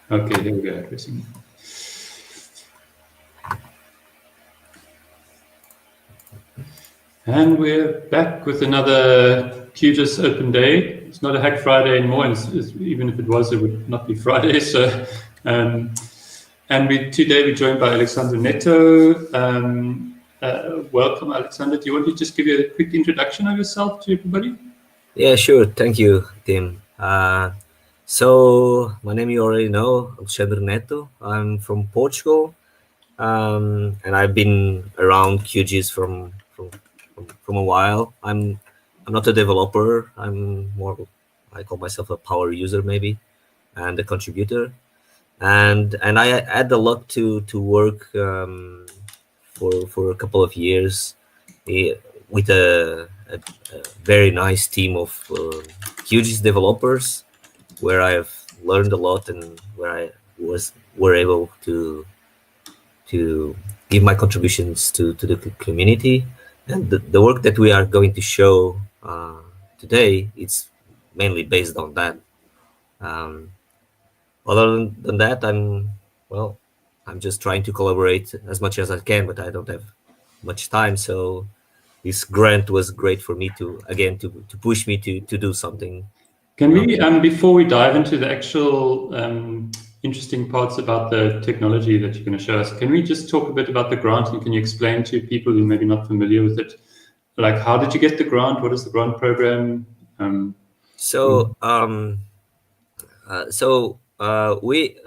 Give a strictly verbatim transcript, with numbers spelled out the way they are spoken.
Okay, here we go. Pressing. And we're back with another QGIS Open Day. It's not a Hack Friday anymore, and it's, it's, even if it was, it would not be Friday. So, um, and we, today we're joined by Alexandre Neto. Um, uh, welcome, Alexandre. Do you want to just give you a quick introduction of yourself to everybody? Yeah, sure. Thank you, Tim. Uh, so my name you already know, Alexandre Neto. I'm from Portugal, um, and I've been around QGIS from from from, from a while. I'm I'm not a developer. I'm more I call myself a power user maybe, and a contributor. And and I had the luck to to work um, for for a couple of years eh, with a, a, a very nice team of uh, QGIS developers, where I have learned a lot and where I was were able to to give my contributions to, to the community. And the, the work that we are going to show uh, today, it's mainly based on that. Um, other than, than that, I'm well, I'm just trying to collaborate as much as I can, but I don't have much time. So this grant was great for me to again to, to push me to to do something. Can You know? we, um, before we dive into the actual um, interesting parts about the technology that you're going to show us, can we just talk a bit about the grant, and can you explain to people who may be not familiar with it, like how did you get the grant? What is the grant program? Um, So um, uh, so uh, we